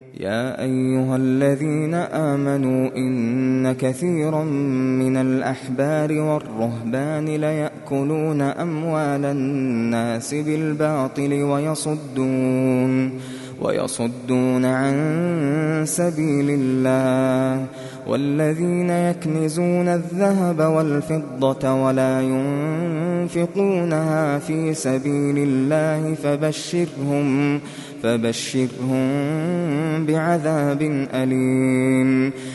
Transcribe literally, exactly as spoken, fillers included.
يا أيها الذين آمنوا إن كثيرا من الأحبار والرهبان ليأكلون أموال الناس بالباطل ويصدون ويصدون عن سبيل الله والذين يكنزون الذهب والفضة ولا ينفقونها في سبيل الله فبشرهم فبشرهم بعذاب أليم